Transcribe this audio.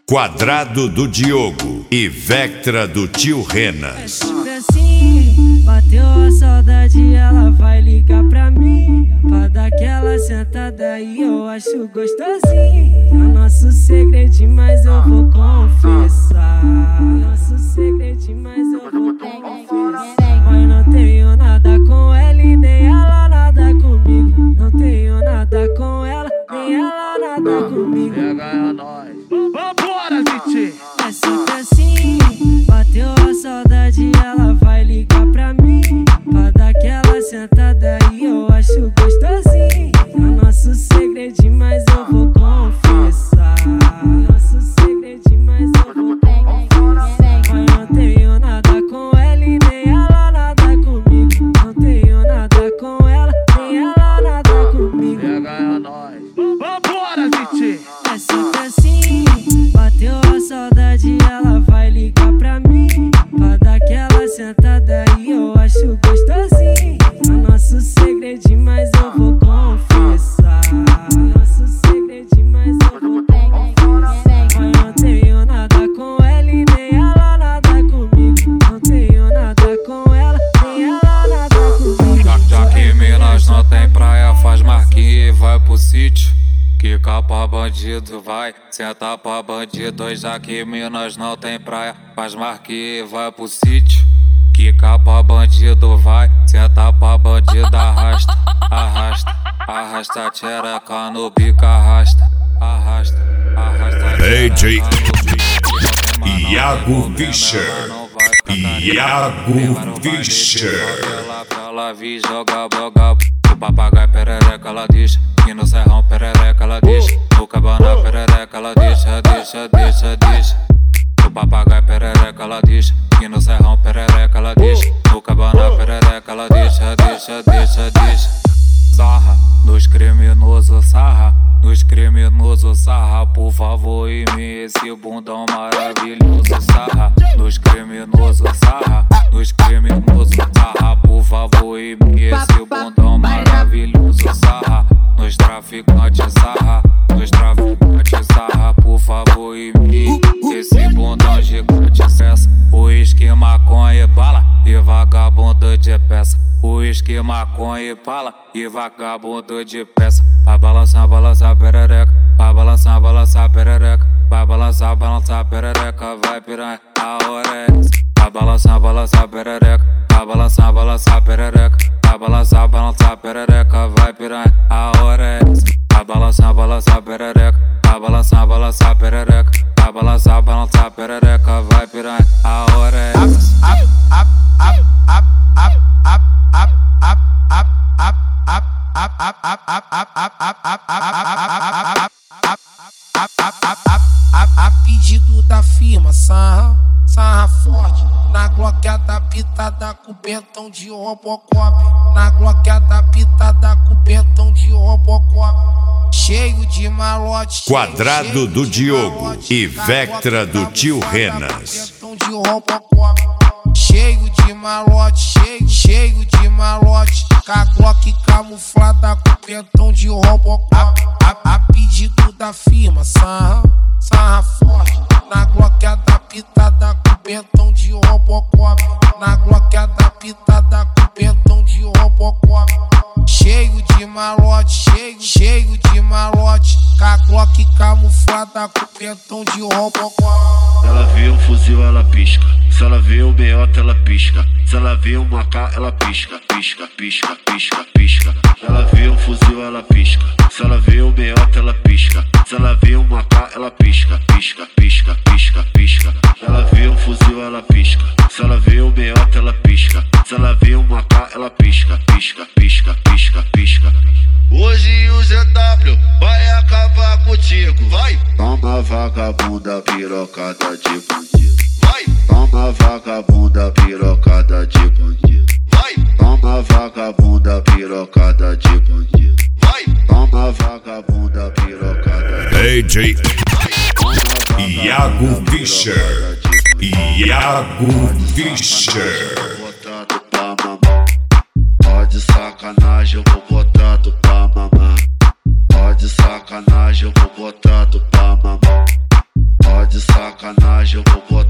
Quadrado do Diogo e Vectra do Tio Renas. Assim, bateu a saudade, ela vai ligar pra mim pra dar aquela sentada e eu acho gostosinho. É nosso segredinho, mas eu vou confessar. Nosso segredinho, mas eu vou confessar. Mas não tenho nada com ela e nem ela nada comigo. Não tenho nada com ela, nem ela nada comigo. Pega nós. Vambora, Titi! É sempre assim, bateu a saudade, ela vai ligar pra mim pra dar aquela sentada e eu acho gostosinho. É nosso segredinho, mas eu vou confessar. Nosso segredinho, mas eu vou confessar. Mas não tenho nada com ela e nem ela nada comigo. Não tenho nada com ela, nem ela nada comigo. Pega nós. Vambora, Titi! É sempre assim, bateu a saudade, ela vai ligar pra mim pra dar aquela sentada e eu acho gostosinho. É nosso segredinho, mas eu vou confessar. Nosso segredinho, mas eu vou confessar. Mas não tenho nada com ela e nem ela nada comigo. Não tenho nada com ela, nem ela nada comigo. Já que Minas não tem praia, faz marquinha e vai pro sítio. Quica pra bandido, vai, senta pra bandido. Já que Minas não tem praia, faz marquinha e vai pro sítio. Quica pra bandido, vai, senta pra bandido. Arrasta, arrasta, arrasta a tchereca no bico. Arrasta, arrasta, arrasta a DJ Iago Fischer. Iago Fischer. Ela vi jogar boga. O papagaio perereca ela deixa. E no serrão perereca ela deixa. No cabana perereca ela deixa, deixa, deixa, deixa. O papagaio perereca ela deixa. E no serrão perereca ela deixa. No cabana perereca ela deixa, deixa, deixa, deixa. Sarra nos criminosos, sarra nos criminosos, sarra, por favor, em mim esse bundão maravilhoso. Sarra nos criminosos, sarra nos criminosos, sarra, por favor, em mim esse bundão maravilhoso. Sarra nos traficantes, sarra nos traficantes, sarra, por favor, em mim esse bundão gigante. Cessa o esquema, maconha e bala e vagabundo de peça. O esquema, maconha e bala e vagabundo de peça. Vai balançar, balançar perereca. Vai balançar, balançar perereca. Vai balançar, balançar perereca. Vai piranha, a hora é essa. Vai balançar, balançar perereca. Vai balançar, balançar perereca. Vai balançar, balançar perereca. Vai piranha, a hora é essa. Vai balançar, balançar perereca. Vai balançar, balançar perereca. Vai balançar, balançar perereca. Vai piranha, a hora é essa. A pedido da firma, sarra, sarra forte. Na gloqueada pitada com pentão de Robocop. Na gloqueada pitada com pentão de Robocop. Cheio de malote. Quadrado do Diogo e Vectra do Tio Renas. Pentão de Robocop. Cheio de malote, cheio de malote. Glock camuflada com pentão de Robocop. A pedido da firma, sarra, sarra forte. Na gloqueada pitada com pentão de Robocop. Na gloqueada pitada com pentão de Robocop. Cheio de malote, cheio de malote. Glock camuflada com pentão de Robocop. Ela vê um fuzil, ela pisca. Se ela vê um meiota, ela pisca. Se ela vê um AK, ela pisca, pisca, pisca, pisca, pisca. Ela vê um fuzil, ela pisca. Se ela vê um meiota, ela pisca. Se ela vê um AK, ela pisca, pisca, pisca, pisca, pisca. Ela vê um fuzil, ela pisca. Se ela vê um meiota, ela pisca. Se ela vê um AK, ela pisca, pisca, pisca, pisca, pisca. Hoje o ZW vai acabar contigo, vai. Toma vagabunda pirocada de bandido. Vai. Toma vagabunda pirocada de bandido. Vai. Toma vagabunda pirocada de bandido. Vai. Toma vagabunda pirocada de DJ Iago Fischer. Iago Fischer. botado pra mamar. Pode sacanagem, eu vou botado pra mamar. Pode sacanagem, eu vou botado pra mamar. Pode sacanagem, eu vou botar